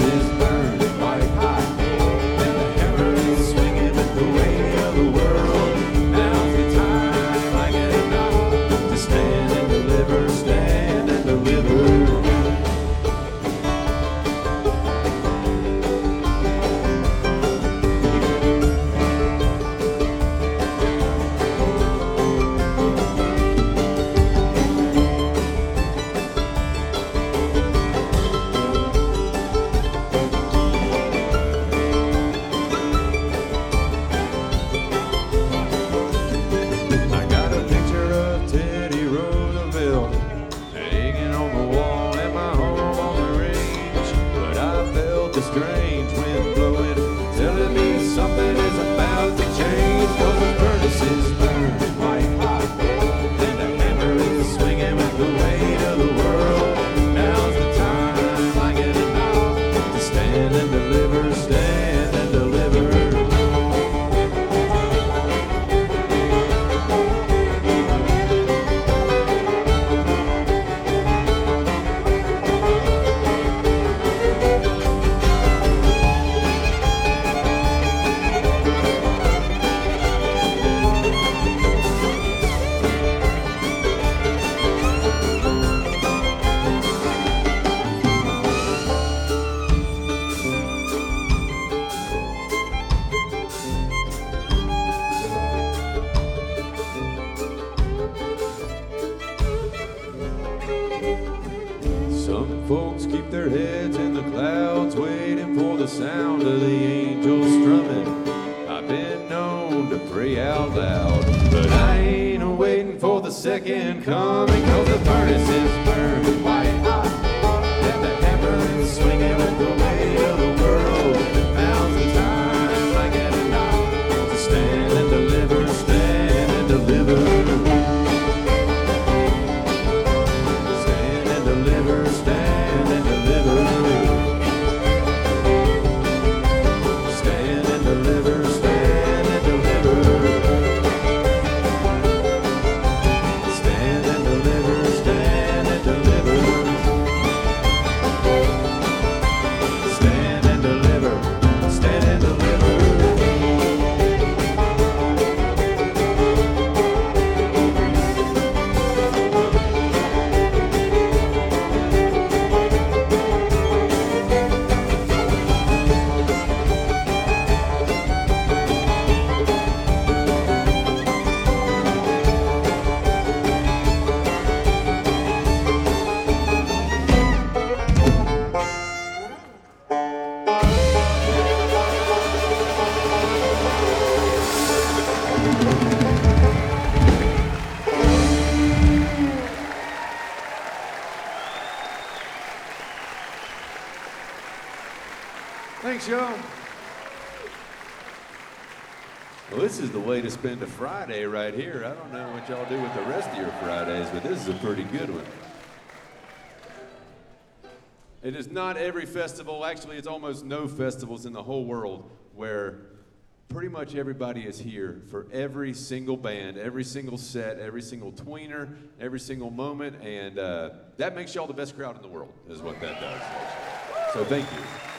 is burning white hot, and the hammer is swinging with the weight of the world. Now's the time I get enough to stand and deliver, stand and deliver. Strange wind blowing, telling me something is about to change. 'Cause the furnace is burning white hot, and the hammer is swinging with the weight of the world. Now's the time I get enough to stand and deliver, stand and deliver. Some folks keep their heads in the clouds, waiting for the sound of the angels strumming. I've been known to pray out loud, but I ain't waiting for the second coming. 'Cause the furnace is burning white hot, and the hammer is swinging with the weight of the world. Now's the time I get enough to stand and deliver, stand and deliver. Stand and deliver, stand and deliver. Stand and deliver, stand and deliver. Stand and deliver, stand and deliver. Stand and deliver, stand and deliver. Thanks, y'all. Well, this is the way to spend a Friday right here. I don't know what y'all do with the rest of your Fridays, but this is a pretty good one. It is not every festival, actually it's almost no festivals in the whole world where pretty much everybody is here for every single band, every single set, every single tweener, every single moment, and that makes y'all the best crowd in the world, is what that does. So thank you.